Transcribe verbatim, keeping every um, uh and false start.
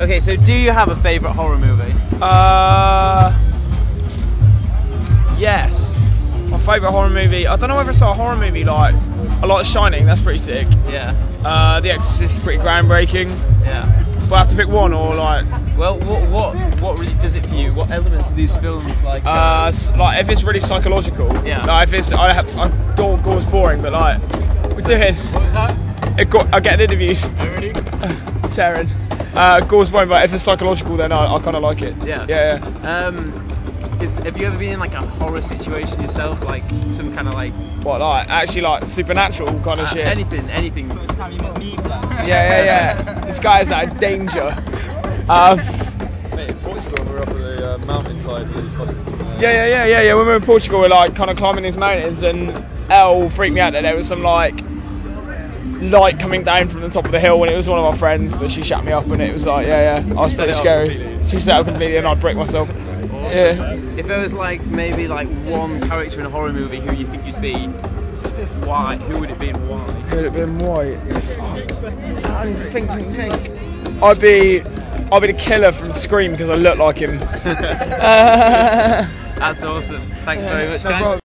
Okay, so do you have a favourite horror movie? Uh, yes. My favourite horror movie. I don't know whether it's a horror movie. Like, I like The Shining. That's pretty sick. Yeah. Uh, The Exorcist is pretty groundbreaking. Yeah. But I have to pick one, or like. Well, what what what really does it for you? What elements of these films like? Uh, Uh, s- like if it's really psychological. Yeah. Like if it's, I have, I gore, gore's boring, but like, we're doing. what was that? It got, I get interviewed. Oh, really? Taryn. Uh, gore's boring, but if it's psychological, then I, I kind of like it. Yeah. Yeah. yeah. Um, is, have you ever been in like a horror situation yourself? Like some kind of like What, like actually like supernatural kind of uh, shit. anything, anything. Yeah, yeah, yeah. This guy is at danger. Um, Mate, in Portugal, we were up at the uh, mountainside. It was funny. Uh, yeah, yeah, yeah, yeah, yeah. When we were in Portugal, we were like kind of climbing these mountains, and Elle freaked me out that there was some like light coming down from the top of the hill, and it was one of our friends, but she shut me up, and it was like, yeah, yeah. I was pretty scary. She set up completely, and I'd brick myself. Yeah. If there was like maybe like one character in a horror movie who you think you'd be, why? Who would it be and why? Who would it been white? I don't even think, think, think. I'd be, I'd be the killer from Scream because I look like him. That's awesome. Thanks very much, No guys. problem.